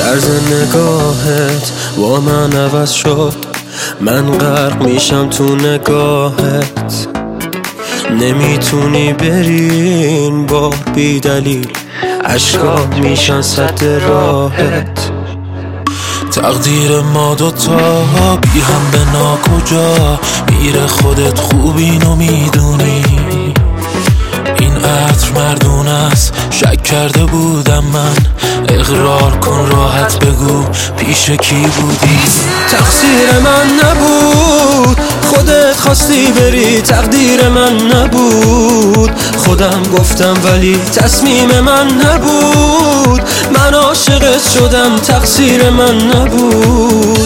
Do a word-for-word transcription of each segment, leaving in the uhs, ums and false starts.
طرز نگاهت با من عوض شد، من غرق میشم تو نگاهت. نمیتونی بری این بار بی دلیل، اشکات میشن سد راهت. تقدیر ما دوتا بی هم به ناکجا میره، خودت خوب اینو میدونی. این عطر مردون است، شک کرده بودم من. اقرار کن راحت بگو پیش کی بودی. تقصیر من نبود، خودت خواستی بری. تقدیر من نبود، خودم گفتم ولی تصمیم من نبود. من عاشقت شدم، تقصیر من نبود.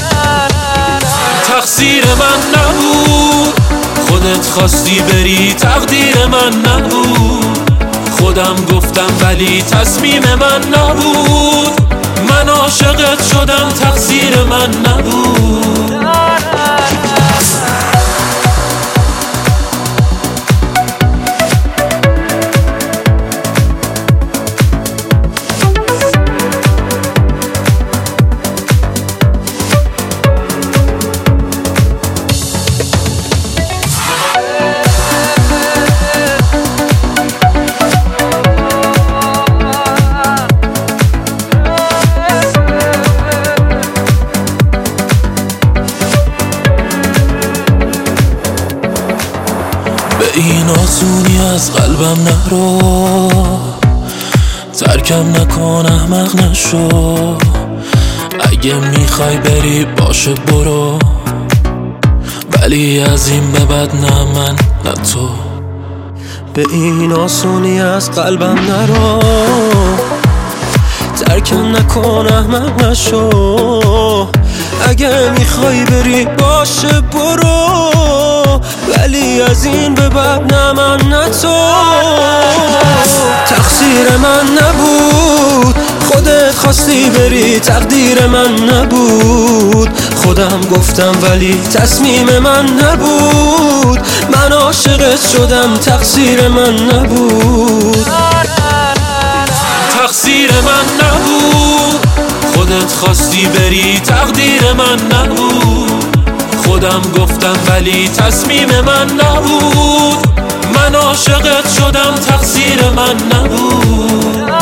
تقصیر من نبود، خودت خواستی بری. تقدیر من نبود، خودم گفتم ولی تصمیم من نبود. من عاشقت شدم، تقصیر من نبود. به این آسونی از قلبم نرو، ترکم نکن احمق نشو. اگه میخوای بری باشه برو، ولی از این به بعد نه من نه تو. به این آسونی از قلبم نرو، ترکم نکن احمق نشو. اگه میخوای بری باشه برو، ولی از این به بعد نه من نه تو. تقصیر من نبود، خودت خواستی بری. تقدیر من نبود، خودم گفتم ولی تصمیم من نبود. من عاشقت شدم، تقصیر من نبود. تقصیر من نبود، خودت خواستی بری. تقدیر من نبود، خودم گفتم ولی تصمیم من نبود. من عاشقت شدم، تقصیر من نبود.